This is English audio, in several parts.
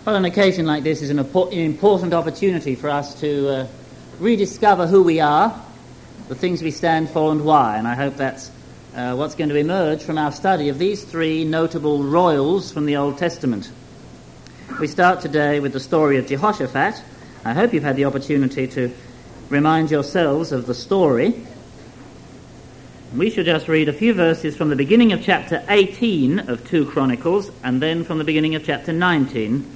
Well, an occasion like this is an important opportunity for us to rediscover who we are, the things we stand for and why, and I hope that's what's going to emerge from our study of these three notable royals from the Old Testament. We start today with the story of Jehoshaphat. I hope you've had the opportunity to remind yourselves of the story. We shall just read a few verses from the beginning of chapter 18 of 2 Chronicles and then from the beginning of chapter 19.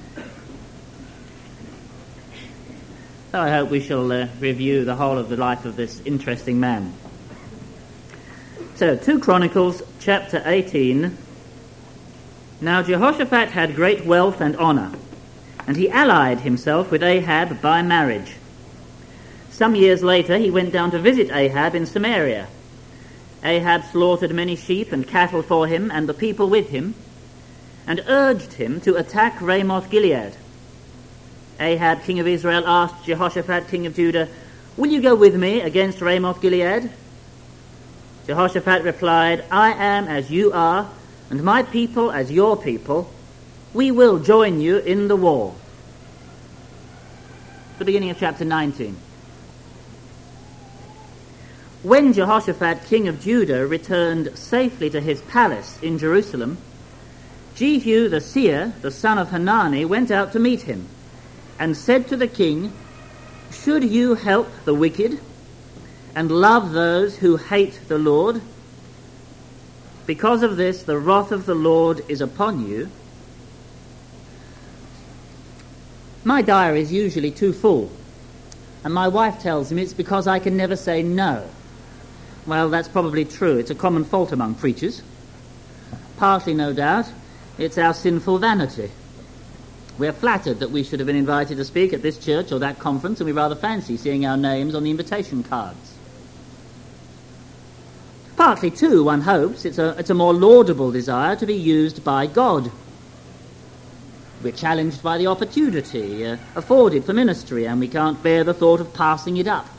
So I hope we shall review the whole of the life of this interesting man. So, 2 Chronicles, chapter 18. Now Jehoshaphat had great wealth and honour, and he allied himself with Ahab by marriage. Some years later he went down to visit Ahab in Samaria. Ahab slaughtered many sheep and cattle for him and the people with him, and urged him to attack Ramoth-Gilead. Ahab, king of Israel, asked Jehoshaphat, king of Judah, "Will you go with me against Ramoth-Gilead?" Jehoshaphat replied, "I am as you are, and my people as your people. We will join you in the war." The beginning of chapter 19. When Jehoshaphat, king of Judah, returned safely to his palace in Jerusalem, Jehu the seer, the son of Hanani, went out to meet him, and said to the king, "Should you help the wicked and love those who hate the Lord? Because of this, the wrath of the Lord is upon you." My diary is usually too full, and my wife tells me it's because I can never say no. Well, that's probably true. It's a common fault among preachers. Partly, no doubt, it's our sinful vanity. We're flattered that we should have been invited to speak at this church or that conference, and we rather fancy seeing our names on the invitation cards. Partly, too, one hopes it's a more laudable desire to be used by God. We're challenged by the opportunity afforded for ministry, and we can't bear the thought of passing it up.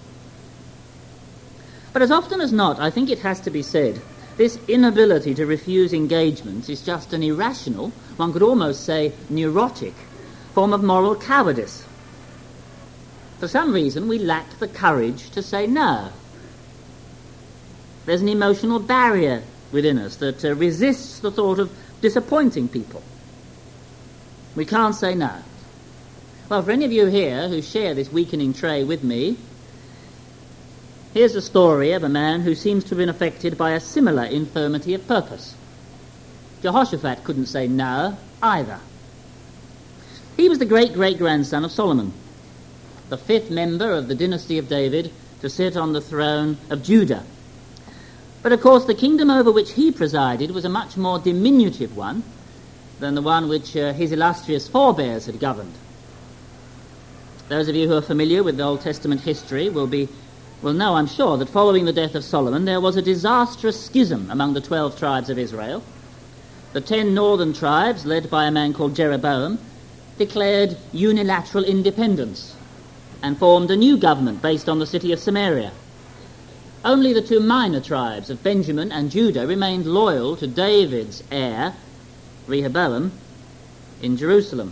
But as often as not, I think it has to be said, this inability to refuse engagements is just an irrational, one could almost say neurotic, form of moral cowardice. For some reason, we lack the courage to say no. There's an emotional barrier within us that resists the thought of disappointing people. We can't say no. Well, for any of you here who share this weakening trait with me, here's a story of a man who seems to have been affected by a similar infirmity of purpose. Jehoshaphat couldn't say no either. He was the great-great-grandson of Solomon, the fifth member of the dynasty of David to sit on the throne of Judah. But of course the kingdom over which he presided was a much more diminutive one than the one which his illustrious forebears had governed. Those of you who are familiar with the Old Testament history will know, I'm sure, that following the death of Solomon there was a disastrous schism among the 12 tribes of Israel. The 10 northern tribes, led by a man called Jeroboam, declared unilateral independence and formed a new government based on the city of Samaria. Only the 2 minor tribes of Benjamin and Judah remained loyal to David's heir, Rehoboam, in Jerusalem.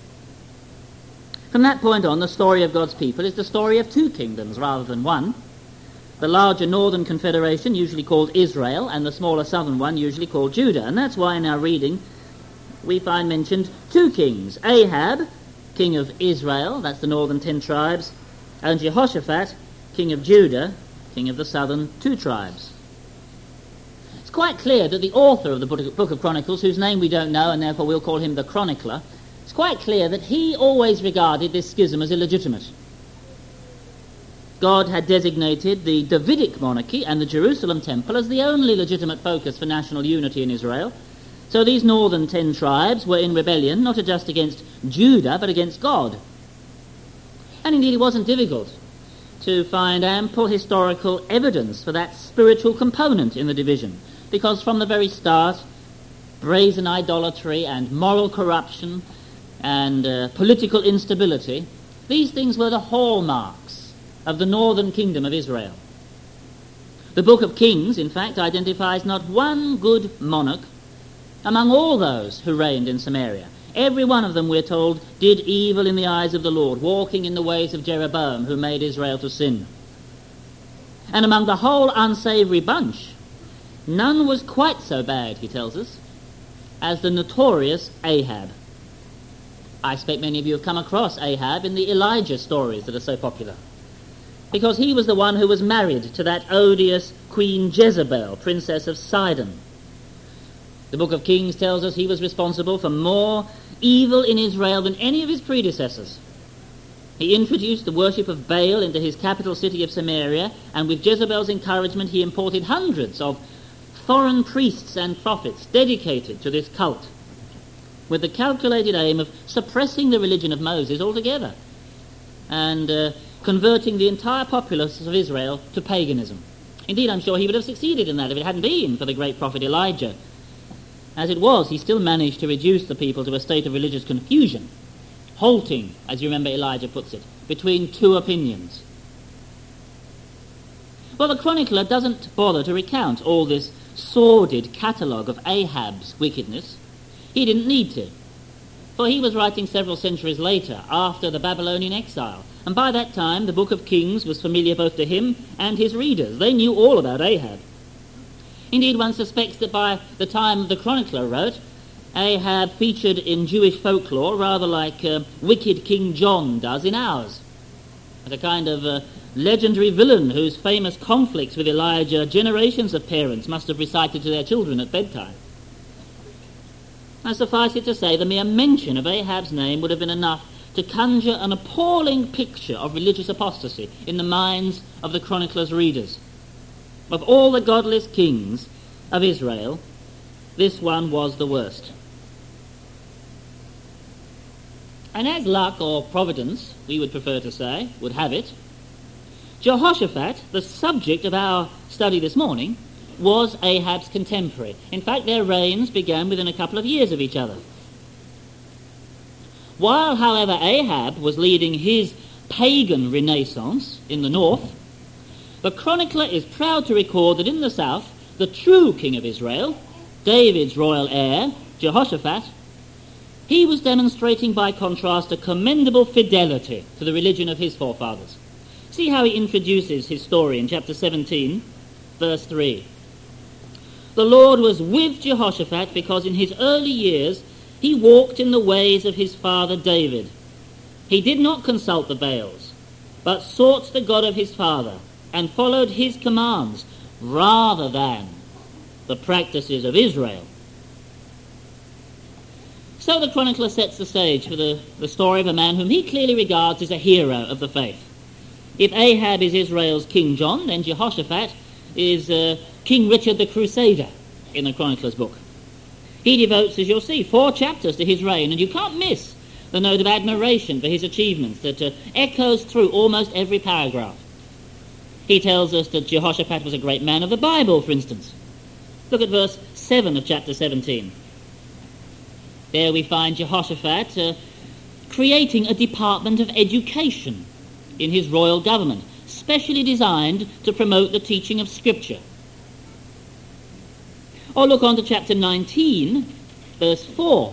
From that point on, the story of God's people is the story of 2 kingdoms rather than one. The larger northern confederation, usually called Israel, and the smaller southern one, usually called Judah. And that's why in our reading we find mentioned 2 kings. Ahab, king of Israel, that's the northern 10 tribes, and Jehoshaphat, king of Judah, king of the southern 2 tribes. It's quite clear that the author of the book of Chronicles, whose name we don't know and therefore we'll call him the chronicler, it's quite clear that he always regarded this schism as illegitimate. God had designated the Davidic monarchy and the Jerusalem temple as the only legitimate focus for national unity in Israel. So these northern 10 tribes were in rebellion, not just against Judah, but against God. And indeed it wasn't difficult to find ample historical evidence for that spiritual component in the division, because from the very start, brazen idolatry and moral corruption and political instability, these things were the hallmarks of the northern kingdom of Israel. The book of Kings, in fact, identifies not one good monarch among all those who reigned in Samaria. Every one of them, we're told, did evil in the eyes of the Lord, walking in the ways of Jeroboam, who made Israel to sin. And among the whole unsavoury bunch, none was quite so bad, he tells us, as the notorious Ahab. I expect many of you have come across Ahab in the Elijah stories that are so popular, because he was the one who was married to that odious Queen Jezebel, princess of Sidon. The book of Kings tells us he was responsible for more evil in Israel than any of his predecessors. He introduced the worship of Baal into his capital city of Samaria, and with Jezebel's encouragement he imported hundreds of foreign priests and prophets dedicated to this cult, with the calculated aim of suppressing the religion of Moses altogether and converting the entire populace of Israel to paganism. Indeed, I'm sure he would have succeeded in that if it hadn't been for the great prophet Elijah. As it was, he still managed to reduce the people to a state of religious confusion, halting, as you remember Elijah puts it, between two opinions. Well, the chronicler doesn't bother to recount all this sordid catalogue of Ahab's wickedness. He didn't need to, for he was writing several centuries later, after the Babylonian exile, and by that time the book of Kings was familiar both to him and his readers. They knew all about Ahab. Indeed, one suspects that by the time the chronicler wrote, Ahab featured in Jewish folklore rather like wicked King John does in ours, as a kind of legendary villain whose famous conflicts with Elijah generations of parents must have recited to their children at bedtime. And suffice it to say, the mere mention of Ahab's name would have been enough to conjure an appalling picture of religious apostasy in the minds of the chronicler's readers. Of all the godless kings of Israel, this one was the worst. And as luck or providence, we would prefer to say, would have it, Jehoshaphat, the subject of our study this morning, was Ahab's contemporary. In fact, their reigns began within a couple of years of each other. While, however, Ahab was leading his pagan renaissance in the north, the chronicler is proud to record that in the south, the true king of Israel, David's royal heir, Jehoshaphat, he was demonstrating by contrast a commendable fidelity to the religion of his forefathers. See how he introduces his story in chapter 17, verse 3. The Lord was with Jehoshaphat because in his early years he walked in the ways of his father David. He did not consult the Baals, but sought the God of his father and followed his commands rather than the practices of Israel. So the chronicler sets the stage for the story of a man whom he clearly regards as a hero of the faith. If Ahab is Israel's King John, then Jehoshaphat is King Richard the Crusader in the chronicler's book. He devotes, as you'll see, 4 chapters to his reign, and you can't miss the note of admiration for his achievements that echoes through almost every paragraph. He tells us that Jehoshaphat was a great man of the Bible, for instance. Look at verse 7 of chapter 17. There we find Jehoshaphat creating a department of education in his royal government, specially designed to promote the teaching of Scripture. Or look on to chapter 19, verse 4.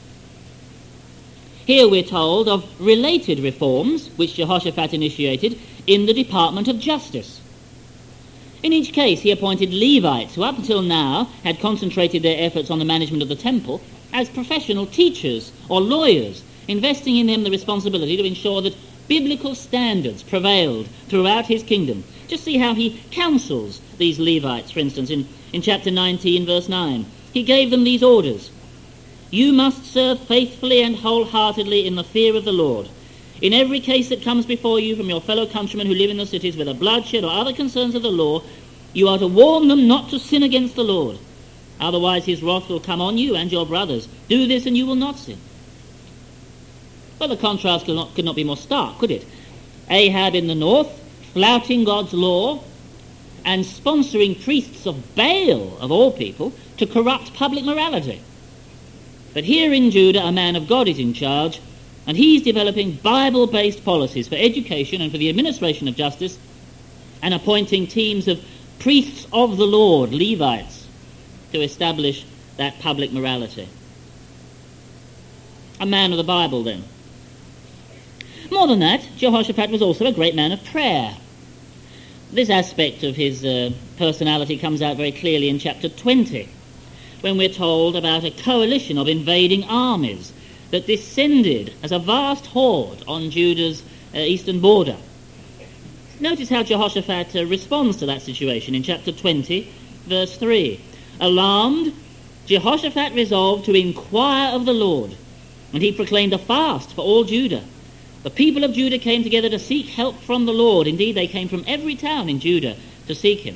Here we're told of related reforms which Jehoshaphat initiated in the Department of Justice. In each case, he appointed Levites, who up until now had concentrated their efforts on the management of the temple, as professional teachers or lawyers, investing in them the responsibility to ensure that biblical standards prevailed throughout his kingdom. Just see how he counsels these Levites, for instance, in chapter 19, verse 9. He gave them these orders. You must serve faithfully and wholeheartedly in the fear of the Lord. In every case that comes before you from your fellow countrymen who live in the cities, whether bloodshed or other concerns of the law, you are to warn them not to sin against the Lord. Otherwise his wrath will come on you and your brothers. Do this and you will not sin. Well, the contrast could not be more stark, could it? Ahab in the north, flouting God's law and sponsoring priests of Baal, of all people, to corrupt public morality. But here in Judah, a man of God is in charge, and he's developing Bible-based policies for education and for the administration of justice, and appointing teams of priests of the Lord, Levites, to establish that public morality. a man of the Bible then. More than that, Jehoshaphat was also a great man of prayer. This aspect of his personality comes out very clearly in chapter 20, when we're told about a coalition of invading armies that descended as a vast horde on Judah's eastern border. Notice how Jehoshaphat responds to that situation in chapter 20, verse 3. Alarmed, Jehoshaphat resolved to inquire of the Lord, and he proclaimed a fast for all Judah. The people of Judah came together to seek help from the Lord. Indeed, they came from every town in Judah to seek him.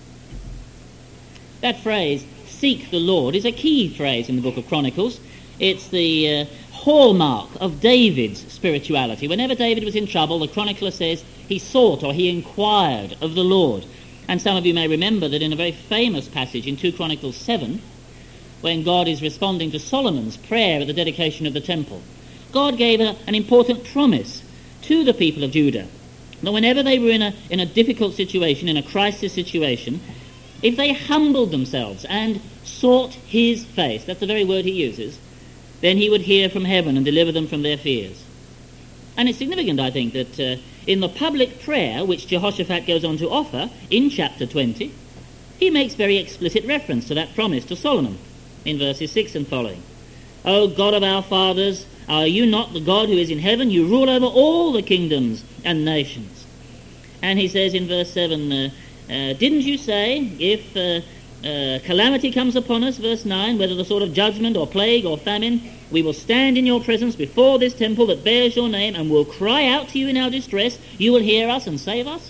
That phrase, seek the Lord, is a key phrase in the book of Chronicles. It's the hallmark of David's spirituality. Whenever David was in trouble, the chronicler says he sought or he inquired of the Lord. And some of you may remember that in a very famous passage in 2 Chronicles 7, when God is responding to Solomon's prayer at the dedication of the temple, God gave an important promise to the people of Judah, that whenever they were in a difficult situation, in a crisis situation, if they humbled themselves and sought his face, that's the very word he uses, then he would hear from heaven and deliver them from their fears. And it's significant, I think, that in the public prayer which Jehoshaphat goes on to offer in chapter 20, he makes very explicit reference to that promise to Solomon in verses 6 and following. O God of our fathers, are you not the God who is in heaven? You rule over all the kingdoms and nations. And he says in verse 7, didn't you say, if calamity comes upon us, verse 9, whether the sort of judgment or plague or famine, we will stand in your presence before this temple that bears your name and will cry out to you in our distress. You will hear us and save us.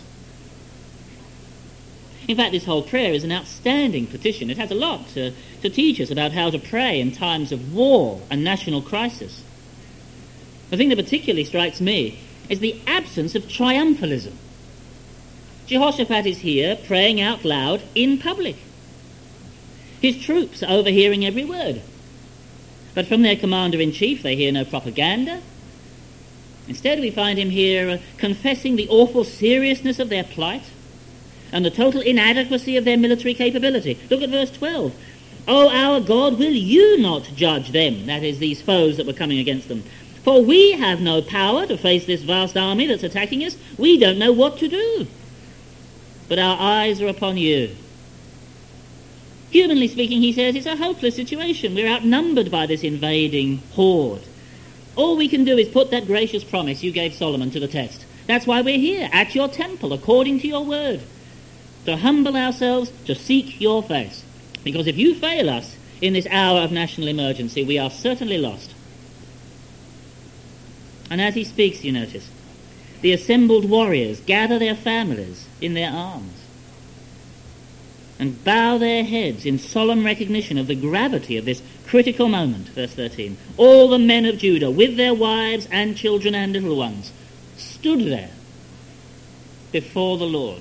In fact, this whole prayer is an outstanding petition. It has a lot to teach us about how to pray in times of war and national crisis. The thing that particularly strikes me is the absence of triumphalism. Jehoshaphat is here praying out loud in public. His troops are overhearing every word. But from their commander-in-chief they hear no propaganda. Instead we find him here confessing the awful seriousness of their plight and the total inadequacy of their military capability. Look at verse 12. O our God, will you not judge them, that is, these foes that were coming against them? For we have no power to face this vast army that's attacking us. We don't know what to do. But our eyes are upon you. Humanly speaking, he says, it's a hopeless situation. We're outnumbered by this invading horde. All we can do is put that gracious promise you gave Solomon to the test. That's why we're here, at your temple, according to your word, to humble ourselves, to seek your face. Because if you fail us in this hour of national emergency, we are certainly lost. And as he speaks, you notice, the assembled warriors gather their families in their arms and bow their heads in solemn recognition of the gravity of this critical moment. Verse 13. All the men of Judah, with their wives and children and little ones, stood there before the Lord.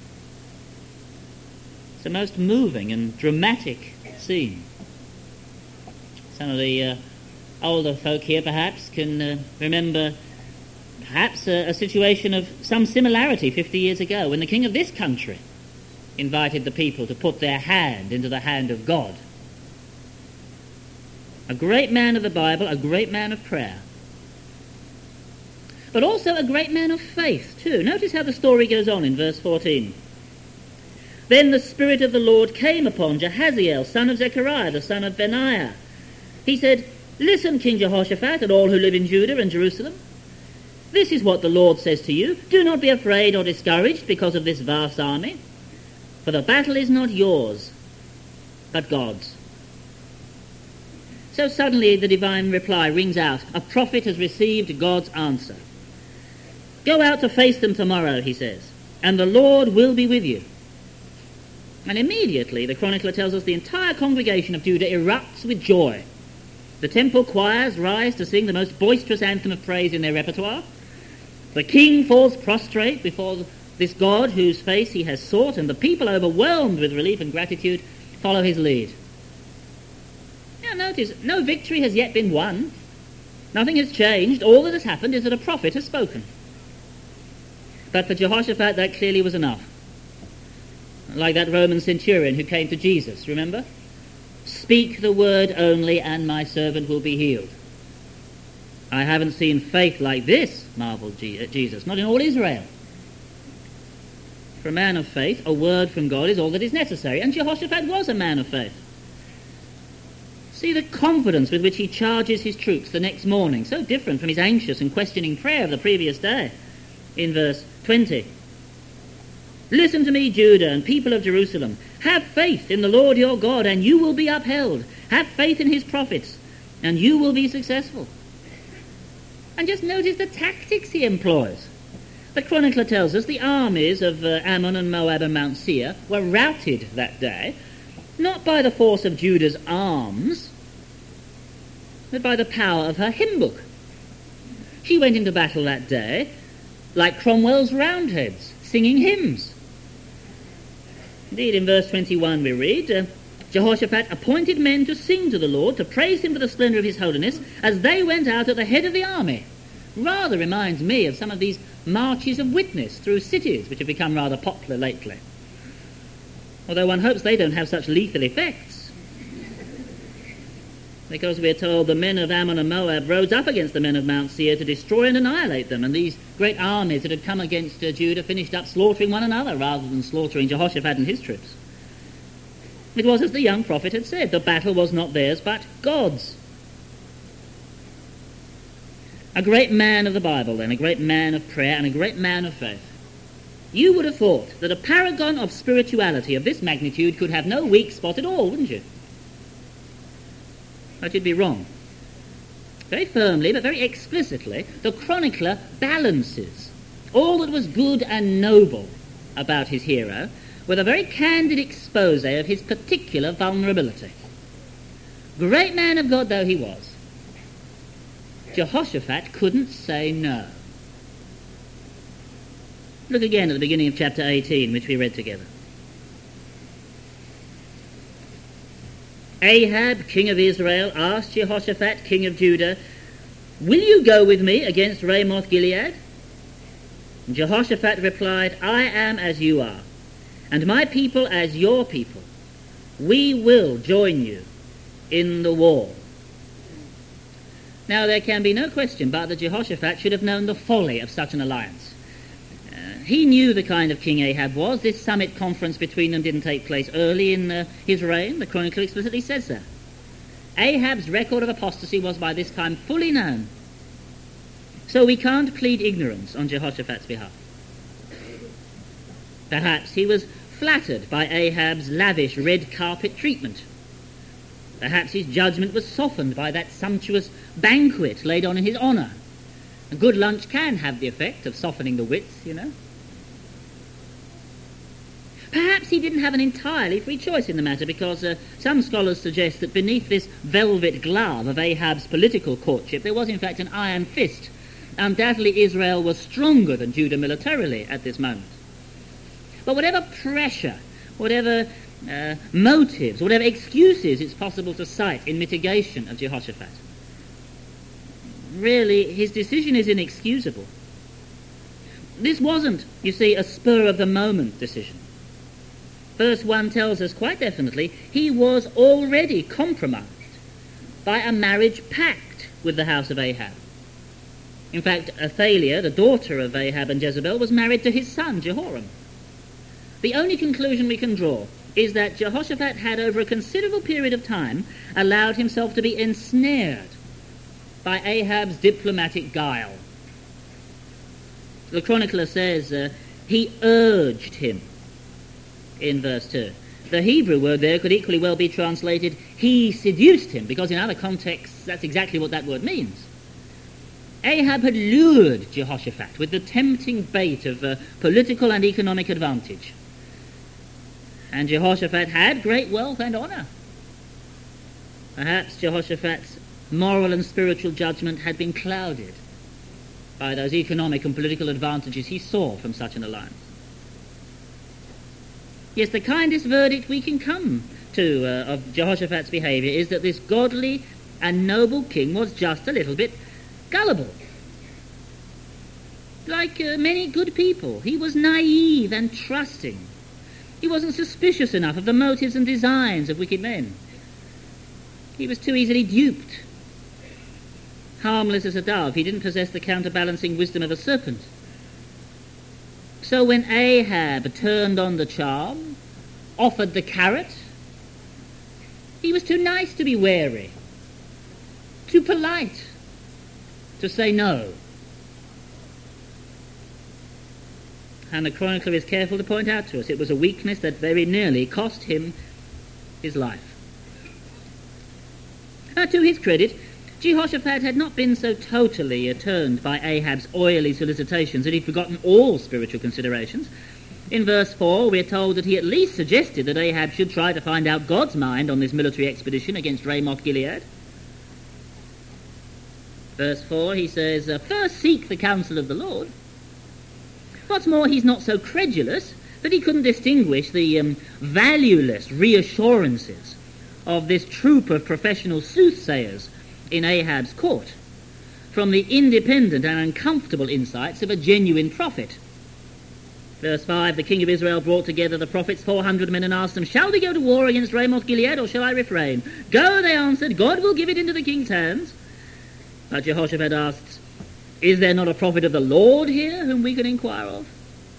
It's a most moving and dramatic scene. Some of the older folk here perhaps can remember perhaps a situation of some similarity 50 years ago when the king of this country invited the people to put their hand into the hand of God. A great man of the Bible, a great man of prayer, but also a great man of faith too. Notice how the story goes on in verse 14. Then the Spirit of the Lord came upon Jahaziel, son of Zechariah, the son of Benaiah. He said, Listen, King Jehoshaphat, and all who live in Judah and Jerusalem. This is what the Lord says to you. Do not be afraid or discouraged because of this vast army, for the battle is not yours, but God's. So suddenly the divine reply rings out. A prophet has received God's answer. Go out to face them tomorrow, he says, and the Lord will be with you. And immediately, the chronicler tells us, the entire congregation of Judah erupts with joy. The temple choirs rise to sing the most boisterous anthem of praise in their repertoire. The king falls prostrate before this God whose face he has sought, and the people, overwhelmed with relief and gratitude, follow his lead. Now notice, no victory has yet been won. Nothing has changed. All that has happened is that a prophet has spoken. But for Jehoshaphat, that clearly was enough. Like that Roman centurion who came to Jesus, remember? Speak the word only, and my servant will be healed. I haven't seen faith like this, marveled Jesus, not in all Israel. For a man of faith, a word from God is all that is necessary, and Jehoshaphat was a man of faith. See the confidence with which he charges his troops the next morning, so different from his anxious and questioning prayer of the previous day. In verse 20, "Listen to me, Judah and people of Jerusalem. Have faith in the Lord your God, and you will be upheld. Have faith in his prophets, and you will be successful." And just notice the tactics he employs. The chronicler tells us the armies of Ammon and Moab and Mount Seir were routed that day, not by the force of Judah's arms, but by the power of her hymn book. She went into battle that day like Cromwell's Roundheads, singing hymns. Indeed, in verse 21 we read, Jehoshaphat appointed men to sing to the Lord, to praise him for the splendour of his holiness, as they went out at the head of the army. Rather reminds me of some of these marches of witness through cities, which have become rather popular lately. Although one hopes they don't have such lethal effects. Because we're told the men of Ammon and Moab rose up against the men of Mount Seir to destroy and annihilate them, and these great armies that had come against Judah finished up slaughtering one another rather than slaughtering Jehoshaphat and his troops. It was as the young prophet had said, the battle was not theirs but God's. A great man of the Bible then, a great man of prayer and a great man of faith. You would have thought that a paragon of spirituality of this magnitude could have no weak spot at all, wouldn't you? But you'd be wrong. Very firmly, but very explicitly, the chronicler balances all that was good and noble about his hero with a very candid expose of his particular vulnerability. Great man of God though he was, Jehoshaphat couldn't say no. Look again at the beginning of chapter 18, which we read together. Ahab, king of Israel, asked Jehoshaphat, king of Judah, "Will you go with me against Ramoth Gilead?" And Jehoshaphat replied, "I am as you are, and my people as your people. We will join you in the war." Now there can be no question but that Jehoshaphat should have known the folly of such an alliance. He knew the kind of king Ahab was. This summit conference between them didn't take place early in his reign. The Chronicle explicitly says so. Ahab's record of apostasy was by this time fully known. So we can't plead ignorance on Jehoshaphat's behalf. Perhaps he was flattered by Ahab's lavish red carpet treatment. Perhaps his judgment was softened by that sumptuous banquet laid on in his honour. A good lunch can have the effect of softening the wits, you know. Perhaps he didn't have an entirely free choice in the matter, because some scholars suggest that beneath this velvet glove of Ahab's political courtship there was in fact an iron fist. Undoubtedly Israel was stronger than Judah militarily at this moment. But whatever pressure, whatever motives, whatever excuses it's possible to cite in mitigation of Jehoshaphat, really his decision is inexcusable. This wasn't, you see, a spur-of-the-moment decision. Verse 1 tells us quite definitely he was already compromised by a marriage pact with the house of Ahab. In fact, Athaliah, the daughter of Ahab and Jezebel, was married to his son Jehoram. The only conclusion we can draw is that Jehoshaphat had over a considerable period of time allowed himself to be ensnared by Ahab's diplomatic guile. The chronicler says he urged him in verse 2. The Hebrew word there could equally well be translated he seduced him, because in other contexts that's exactly what that word means. Ahab had lured Jehoshaphat with the tempting bait of political and economic advantage. And Jehoshaphat had great wealth and honour. Perhaps Jehoshaphat's moral and spiritual judgment had been clouded by those economic and political advantages he saw from such an alliance. Yes, the kindest verdict we can come to of Jehoshaphat's behaviour is that this godly and noble king was just a little bit gullible. Like many good people, he was naive and trusting. He wasn't suspicious enough of the motives and designs of wicked men. He was too easily duped. harmless as a dove. He didn't possess the counterbalancing wisdom of a serpent. So when Ahab turned on the charm, offered the carrot, he was too nice to be wary, too polite to say no. And the chronicler is careful to point out to us it was a weakness that very nearly cost him his life. To his credit, Jehoshaphat had not been so totally turned by Ahab's oily solicitations that he'd forgotten all spiritual considerations. In verse 4 we are told that he at least suggested that Ahab should try to find out God's mind on this military expedition against Ramoth-Gilead. Verse 4 he says, first seek the counsel of the Lord. What's more, he's not so credulous that he couldn't distinguish the valueless reassurances of this troop of professional soothsayers in Ahab's court from the independent and uncomfortable insights of a genuine prophet. Verse 5, the king of Israel brought together the prophets, 400 men, and asked them, shall we go to war against Ramoth-Gilead, or shall I refrain? Go, they answered, God will give it into the king's hands. But Jehoshaphat asked, is there not a prophet of the Lord here whom we can inquire of?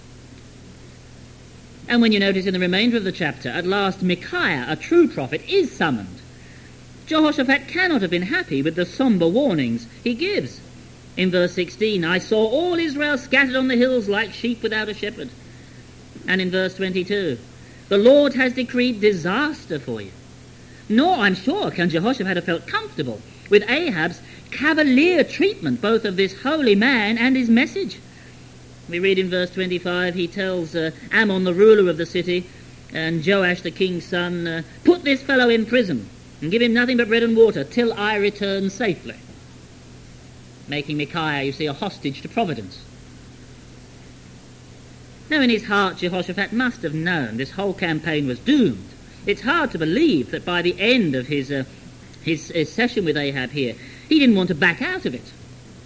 And when you notice in the remainder of the chapter, at last Micaiah, a true prophet, is summoned. Jehoshaphat cannot have been happy with the sombre warnings he gives. In verse 16, I saw all Israel scattered on the hills like sheep without a shepherd. And in verse 22, the Lord has decreed disaster for you. Nor, I'm sure, can Jehoshaphat have felt comfortable with Ahab's cavalier treatment both of this holy man and his message. We read in verse 25, he tells Ammon, the ruler of the city, and Joash, the king's son, put this fellow in prison and give him nothing but bread and water till I return safely. Making Micaiah, you see, a hostage to providence. Now in his heart, Jehoshaphat must have known this whole campaign was doomed. It's hard to believe that by the end of his session with Ahab here, he didn't want to back out of it.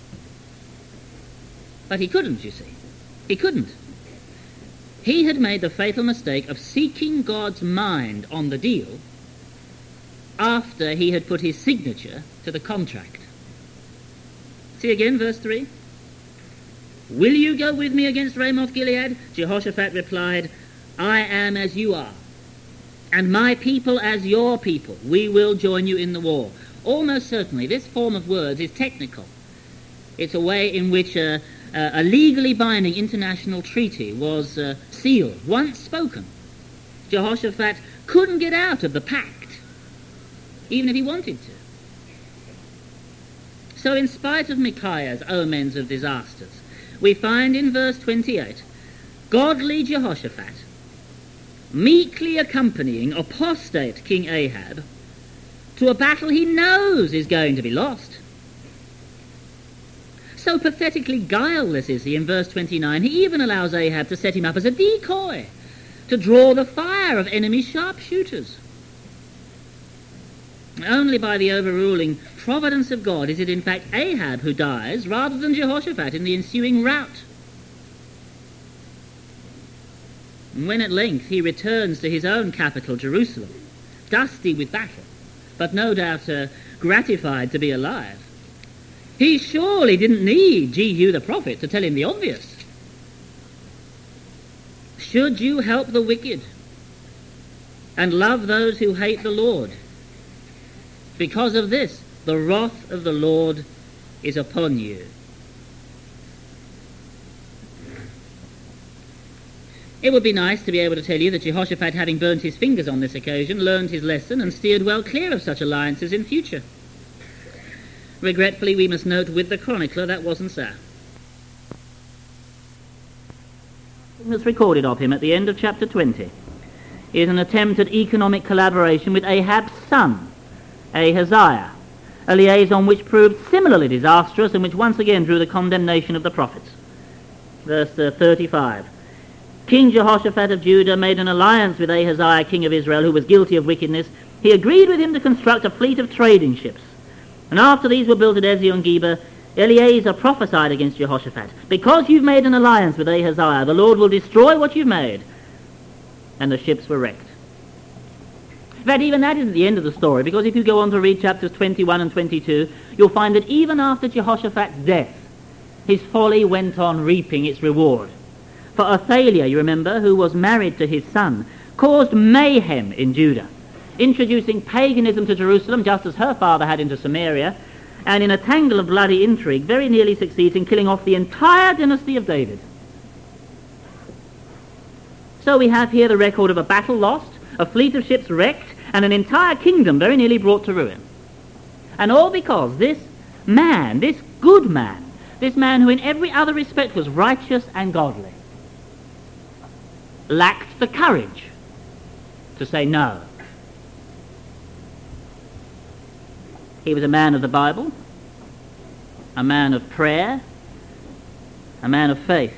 But he couldn't, you see. He couldn't. He had made the fatal mistake of seeking God's mind on the deal after he had put his signature to the contract. See again, verse 3. Will you go with me against Ramoth-Gilead? Jehoshaphat replied, I am as you are, and my people as your people. We will join you in the war. Almost certainly, this form of words is technical. It's a way in which a legally binding international treaty was sealed, once spoken. Jehoshaphat couldn't get out of the pact, even if he wanted to. So in spite of Micaiah's omens of disasters, we find in verse 28, godly Jehoshaphat meekly accompanying apostate King Ahab to a battle he knows is going to be lost. So pathetically guileless is he in verse 29, he even allows Ahab to set him up as a decoy, to draw the fire of enemy sharpshooters. Only by the overruling providence of God is it in fact Ahab who dies rather than Jehoshaphat in the ensuing rout. And when at length he returns to his own capital, Jerusalem, dusty with battle, but no doubt gratified to be alive, he surely didn't need Jehu the prophet to tell him the obvious. Should you help the wicked and love those who hate the Lord? Because of this, the wrath of the Lord is upon you. It would be nice to be able to tell you that Jehoshaphat, having burnt his fingers on this occasion, learned his lesson and steered well clear of such alliances in future. Regretfully, we must note with the chronicler that wasn't so. What's recorded of him at the end of chapter 20 is an attempt at economic collaboration with Ahab's son, Ahaziah, a liaison which proved similarly disastrous and which once again drew the condemnation of the prophets. Verse 35. King Jehoshaphat of Judah made an alliance with Ahaziah, king of Israel, who was guilty of wickedness. He agreed with him to construct a fleet of trading ships. And after these were built at Ezion-Geber, Eleazar prophesied against Jehoshaphat, because you've made an alliance with Ahaziah, the Lord will destroy what you've made. And the ships were wrecked. In fact, even that isn't the end of the story, because if you go on to read chapters 21 and 22, you'll find that even after Jehoshaphat's death, his folly went on reaping its reward. For Athaliah, you remember, who was married to his son, caused mayhem in Judah, introducing paganism to Jerusalem just as her father had into Samaria, and in a tangle of bloody intrigue very nearly succeeds in killing off the entire dynasty of David. So we have here the record of a battle lost, a fleet of ships wrecked, and an entire kingdom very nearly brought to ruin. And all because this man, this good man, this man who in every other respect was righteous and godly, lacked the courage to say no. He was a man of the Bible, a man of prayer, a man of faith.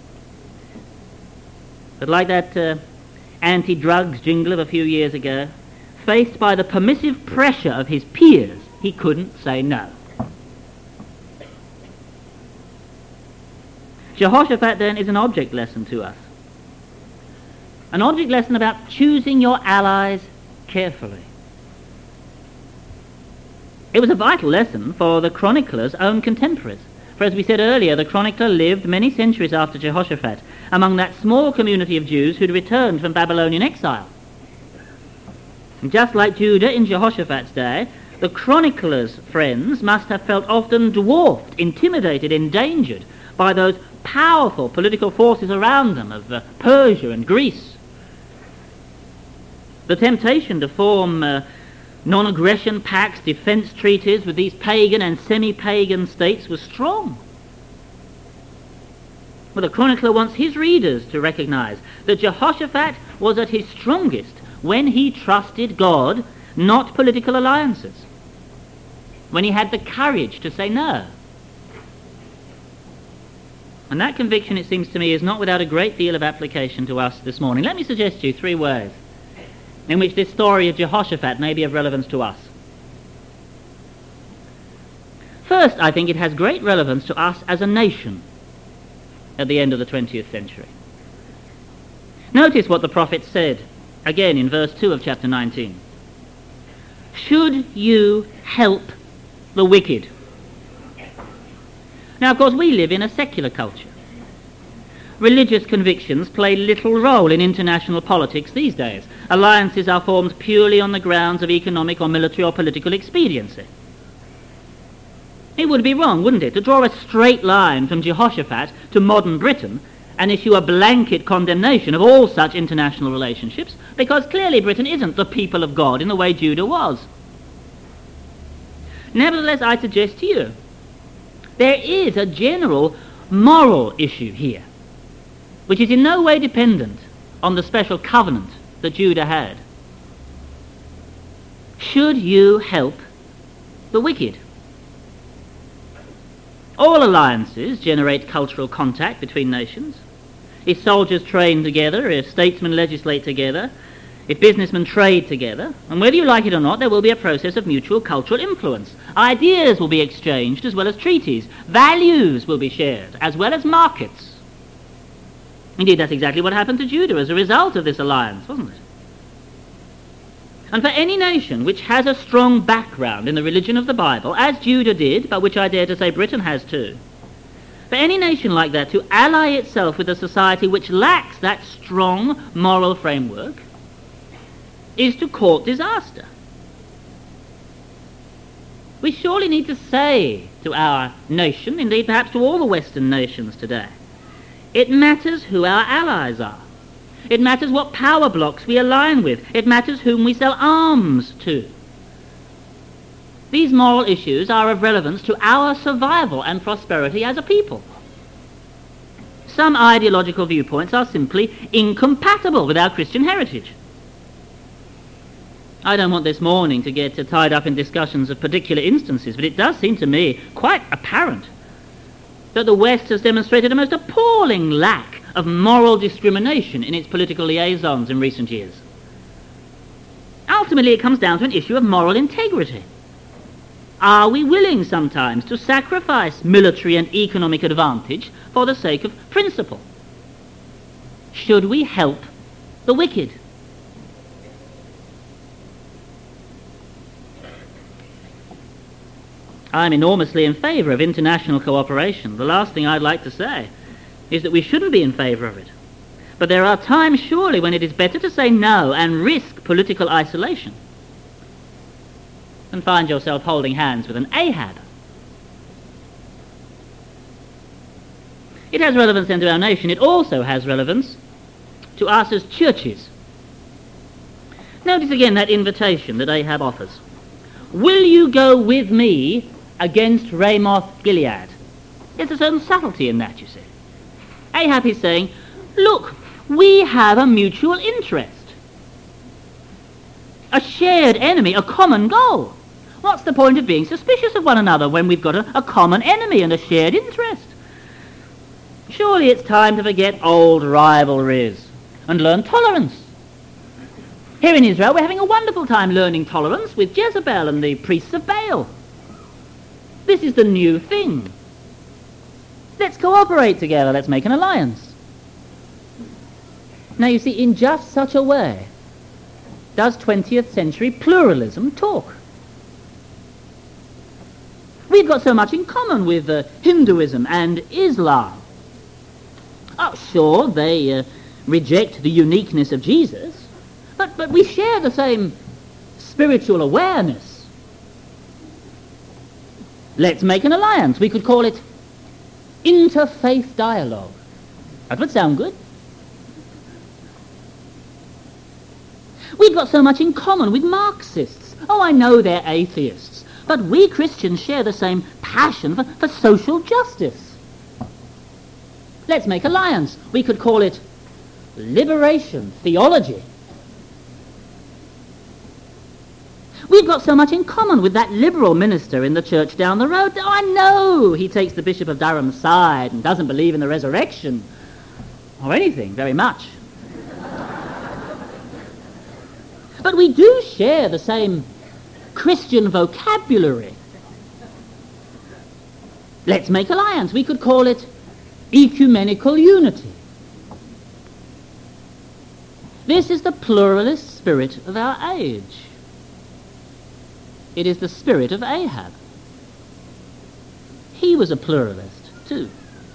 But like that anti-drugs jingle of a few years ago, faced by the permissive pressure of his peers, he couldn't say no. Jehoshaphat then is an object lesson to us. An object lesson about choosing your allies carefully. It was a vital lesson for the chronicler's own contemporaries. For as we said earlier, the chronicler lived many centuries after Jehoshaphat among that small community of Jews who'd returned from Babylonian exile. And just like Judah in Jehoshaphat's day, the chronicler's friends must have felt often dwarfed, intimidated, endangered by those powerful political forces around them of Persia and Greece. The temptation to form non-aggression pacts, defense treaties with these pagan and semi-pagan states was strong. Well, the chronicler wants his readers to recognize that Jehoshaphat was at his strongest when he trusted God, not political alliances, when he had the courage to say no. And that conviction, it seems to me, is not without a great deal of application to us this morning. Let me suggest to you 3 ways in which this story of Jehoshaphat may be of relevance to us. First, I think it has great relevance to us as a nation at the end of the 20th century. Notice what the prophet said, again in verse 2 of chapter 19. Should you help the wicked? Now, of course, we live in a secular culture. Religious convictions play little role in international politics these days. Alliances are formed purely on the grounds of economic or military or political expediency. It would be wrong, wouldn't it, to draw a straight line from Jehoshaphat to modern Britain and issue a blanket condemnation of all such international relationships, because clearly Britain isn't the people of God in the way Judah was. Nevertheless, I suggest to you, there is a general moral issue here, which is in no way dependent on the special covenant that Judah had. Should you help the wicked? All alliances generate cultural contact between nations. If soldiers train together, if statesmen legislate together, if businessmen trade together, and whether you like it or not, there will be a process of mutual cultural influence. Ideas will be exchanged as well as treaties. Values will be shared as well as markets. Indeed, that's exactly what happened to Judah as a result of this alliance, wasn't it? And for any nation which has a strong background in the religion of the Bible, as Judah did, but which I dare to say Britain has too, for any nation like that to ally itself with a society which lacks that strong moral framework is to court disaster. We surely need to say to our nation, indeed perhaps to all the Western nations today, it matters who our allies are. It matters what power blocks we align with. It matters whom we sell arms to. These moral issues are of relevance to our survival and prosperity as a people. Some ideological viewpoints are simply incompatible with our Christian heritage. I don't want this morning to get tied up in discussions of particular instances, but it does seem to me quite apparent that the West has demonstrated a most appalling lack of moral discrimination in its political liaisons in recent years. Ultimately, it comes down to an issue of moral integrity. Are we willing sometimes to sacrifice military and economic advantage for the sake of principle? Should we help the wicked? I'm enormously in favour of international cooperation. The last thing I'd like to say is that we shouldn't be in favour of it. But there are times, surely, when it is better to say no and risk political isolation than find yourself holding hands with an Ahab. It has relevance then to our nation. It also has relevance to us as churches. Notice again that invitation that Ahab offers. Will you go with me against Ramoth Gilead? There's a certain subtlety in that, you see. Ahab is saying, look, we have a mutual interest, a shared enemy, a common goal. What's the point of being suspicious of one another when we've got a common enemy and a shared interest? Surely it's time to forget old rivalries and learn tolerance. Here in Israel, we're having a wonderful time learning tolerance with Jezebel and the priests of Baal. This is the new thing. Let's cooperate together. Let's make an alliance. Now, you see, in just such a way does 20th century pluralism talk. We've got so much in common with Hinduism and Islam. Oh, sure, they reject the uniqueness of Jesus, but we share the same spiritual awareness. Let's make an alliance. We could call it interfaith dialogue. That would sound good. We've got so much in common with Marxists. Oh, I know they're atheists, but we Christians share the same passion for social justice. Let's make alliance. We could call it liberation theology. We've got so much in common with that liberal minister in the church down the road. Oh, I know he takes the Bishop of Durham's side and doesn't believe in the resurrection or anything very much. But we do share the same Christian vocabulary. Let's make alliance. We could call it ecumenical unity. This is the pluralist spirit of our age. It is the spirit of Ahab. He was a pluralist too.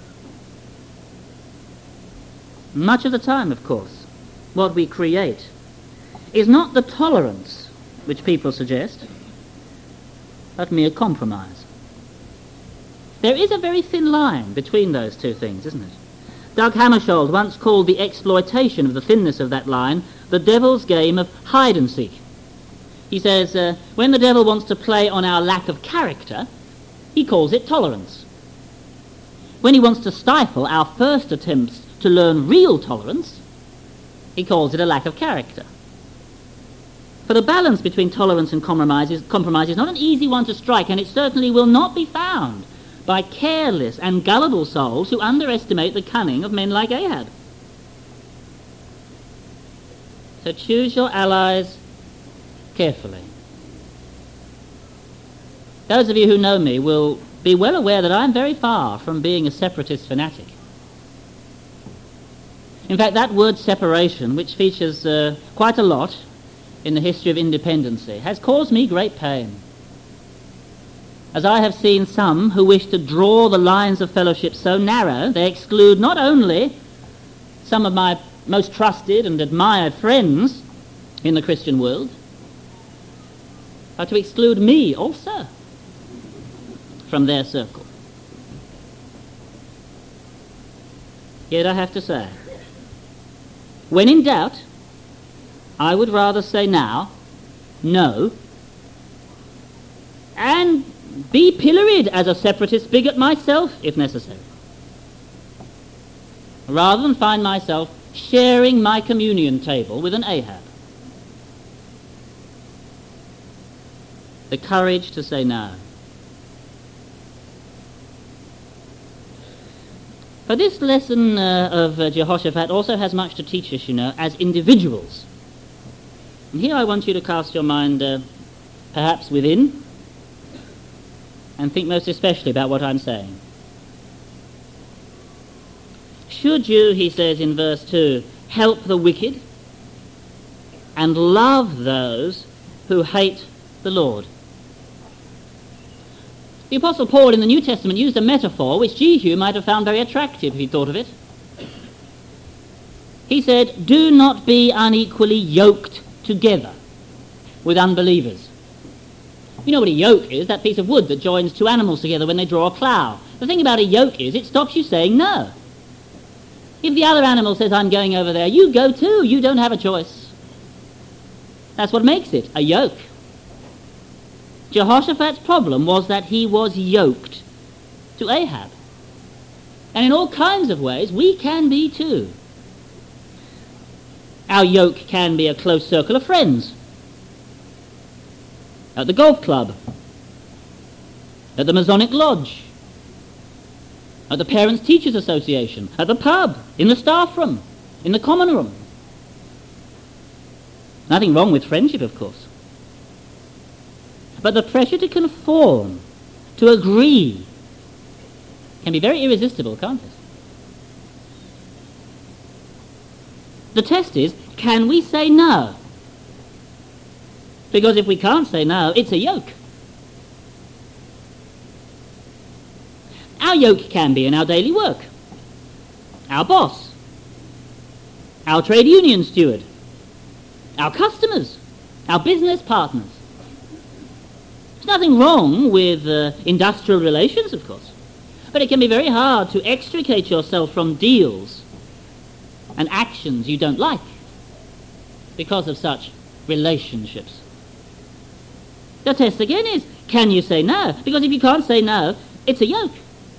Much of the time, of course, what we create is not the tolerance which people suggest, but mere compromise. There is a very thin line between those two things, isn't it? Doug Hammarskjöld once called the exploitation of the thinness of that line the devil's game of hide and seek. He says, when the devil wants to play on our lack of character, he calls it tolerance. When he wants to stifle our first attempts to learn real tolerance, he calls it a lack of character. For the balance between tolerance and compromise is not an easy one to strike, and it certainly will not be found by careless and gullible souls who underestimate the cunning of men like Ahab. So choose your allies carefully. Those of you who know me will be well aware that I'm very far from being a separatist fanatic. In fact, that word separation, which features quite a lot in the history of independency, has caused me great pain, as I have seen some who wish to draw the lines of fellowship so narrow they exclude not only some of my most trusted and admired friends in the Christian world, but to exclude me also from their circle. Yet I have to say, when in doubt, I would rather say now, no, and be pilloried as a separatist bigot myself, if necessary, rather than find myself sharing my communion table with an Ahab. The courage to say no. But this lesson of Jehoshaphat also has much to teach us, as individuals. And here I want you to cast your mind perhaps within and think most especially about what I'm saying. Should you, he says in verse 2, help the wicked and love those who hate the Lord? The Apostle Paul in the New Testament used a metaphor which Jehu might have found very attractive if he thought of it. He said, "Do not be unequally yoked together with unbelievers." You know what a yoke is? That piece of wood that joins two animals together when they draw a plough. The thing about a yoke is it stops you saying no. If the other animal says, "I'm going over there," you go too. You don't have a choice. That's what makes it a yoke. Jehoshaphat's problem was that he was yoked to Ahab. And in all kinds of ways, we can be too. Our yoke can be a close circle of friends. At the golf club. At the Masonic Lodge. At the Parents Teachers Association. At the pub. In the staff room. In the common room. Nothing wrong with friendship, of course. But the pressure to conform, to agree, can be very irresistible, can't it? The test is, can we say no? Because if we can't say no, it's a yoke. Our yoke can be in our daily work. Our boss. Our trade union steward. Our customers. Our business partners. There's nothing wrong with industrial relations, of course. But it can be very hard to extricate yourself from deals and actions you don't like because of such relationships. The test again is, can you say no? Because if you can't say no, it's a yoke.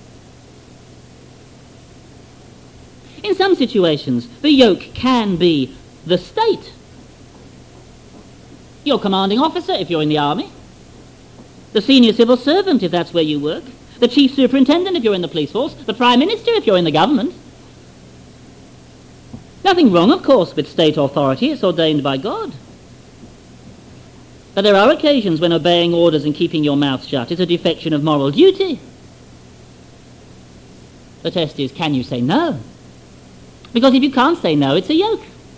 In some situations, the yoke can be the state. Your commanding officer, if you're in the army. The senior civil servant, if that's where you work. The chief superintendent, if you're in the police force. The prime minister, if you're in the government. Nothing wrong, of course, with state authority. It's ordained by God. But there are occasions when obeying orders and keeping your mouth shut is a defection of moral duty. The test is, can you say no? Because if you can't say no, it's a yoke.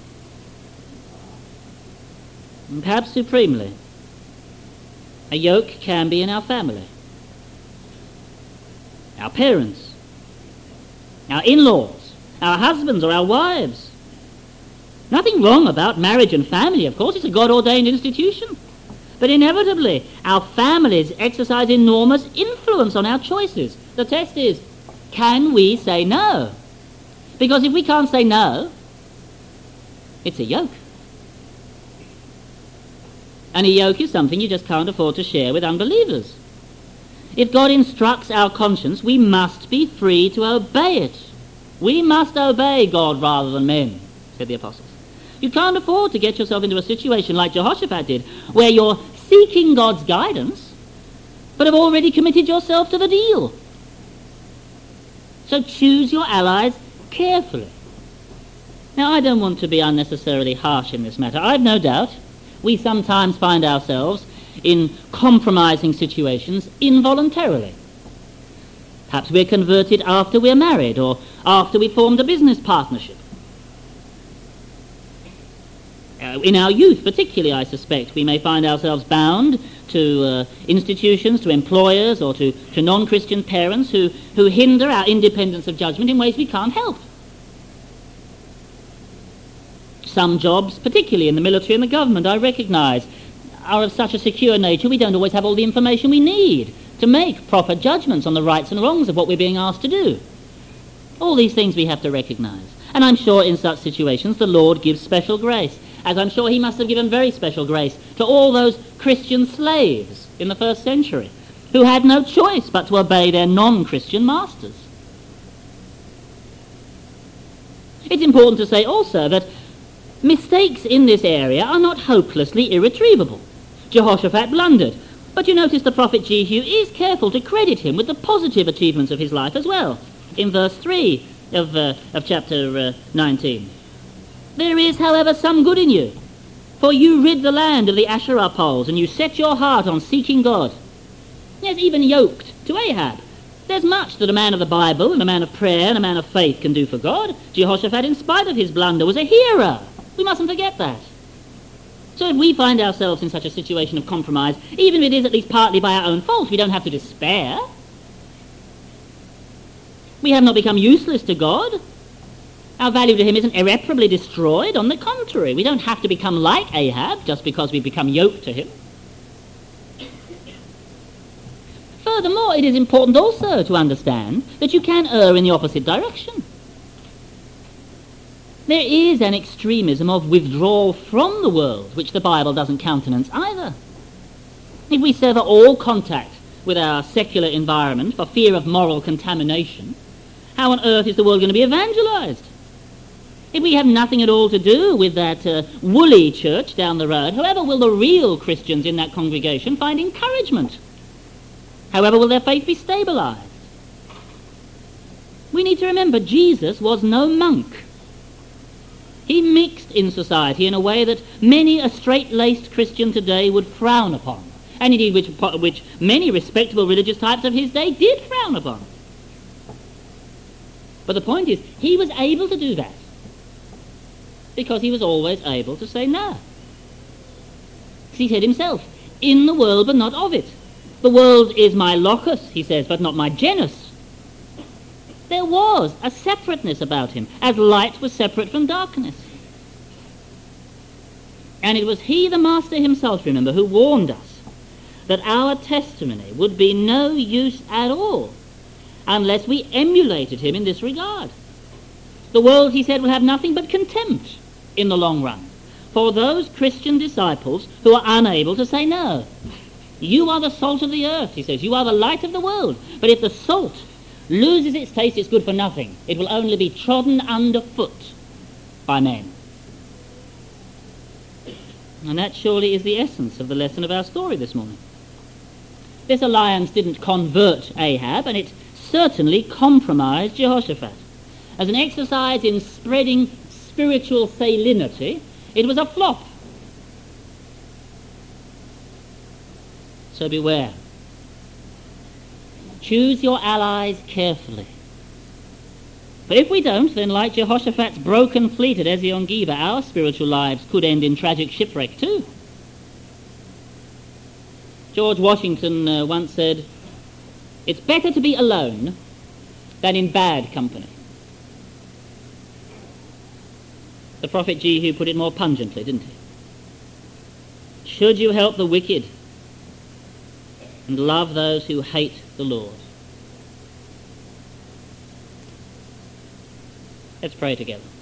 And perhaps supremely, a yoke can be in our family. Our parents, our in-laws, our husbands or our wives. Nothing wrong about marriage and family, of course. It's a God-ordained institution. But inevitably, our families exercise enormous influence on our choices. The test is, can we say no? Because if we can't say no, it's a yoke. And a yoke is something you just can't afford to share with unbelievers. If God instructs our conscience, we must be free to obey it. We must obey God rather than men, said the apostles. You can't afford to get yourself into a situation like Jehoshaphat did, where you're seeking God's guidance, but have already committed yourself to the deal. So choose your allies carefully. Now, I don't want to be unnecessarily harsh in this matter. I've no doubt we sometimes find ourselves in compromising situations involuntarily. Perhaps we're converted after we're married or after we formed a business partnership. In our youth particularly, I suspect, we may find ourselves bound to institutions, to employers, or to non-Christian parents who hinder our independence of judgment in ways we can't help. Some jobs, particularly in the military and the government, I recognise, are of such a secure nature we don't always have all the information we need to make proper judgments on the rights and wrongs of what we're being asked to do. All these things we have to recognise. And I'm sure in such situations the Lord gives special grace, as I'm sure he must have given very special grace to all those Christian slaves in the first century who had no choice but to obey their non-Christian masters. It's important to say also that mistakes in this area are not hopelessly irretrievable. Jehoshaphat blundered, but you notice the prophet Jehu is careful to credit him with the positive achievements of his life as well. In verse 3 of chapter 19. There is, however, some good in you, for you rid the land of the Asherah poles, and you set your heart on seeking God. Yes, even yoked to Ahab. There's much that a man of the Bible and a man of prayer and a man of faith can do for God. Jehoshaphat, in spite of his blunder, was a hero. We mustn't forget that. So if we find ourselves in such a situation of compromise, even if it is at least partly by our own fault, we don't have to despair. We have not become useless to God. Our value to him isn't irreparably destroyed. On the contrary, we don't have to become like Ahab just because we become yoked to him. Furthermore, it is important also to understand that you can err in the opposite direction. There is an extremism of withdrawal from the world, which the Bible doesn't countenance either. If we sever all contact with our secular environment for fear of moral contamination, how on earth is the world going to be evangelized? If we have nothing at all to do with that woolly church down the road, however will the real Christians in that congregation find encouragement? However will their faith be stabilized? We need to remember Jesus was no monk. He mixed in society in a way that many a straight-laced Christian today would frown upon, and indeed which many respectable religious types of his day did frown upon. But the point is, he was able to do that because he was always able to say no. He said himself, in the world but not of it. The world is my locus, he says, but not my genus. There was a separateness about him, as light was separate from darkness. And it was he, the Master himself, remember, who warned us that our testimony would be no use at all unless we emulated him in this regard. The world, he said, will have nothing but contempt in the long run for those Christian disciples who are unable to say no. You are the salt of the earth, he says. You are the light of the world. But if the salt loses its taste, it's good for nothing. It will only be trodden underfoot by men. And that surely is the essence of the lesson of our story this morning. This alliance didn't convert Ahab, and it certainly compromised Jehoshaphat. As an exercise in spreading spiritual salinity, it was a flop. So beware. Choose your allies carefully. But if we don't, then like Jehoshaphat's broken fleet at Ezion-Geber, our spiritual lives could end in tragic shipwreck too. George Washington once said, "It's better to be alone than in bad company." The prophet Jehu put it more pungently, didn't he? Should you help the wicked and love those who hate the Lord? Let's pray together.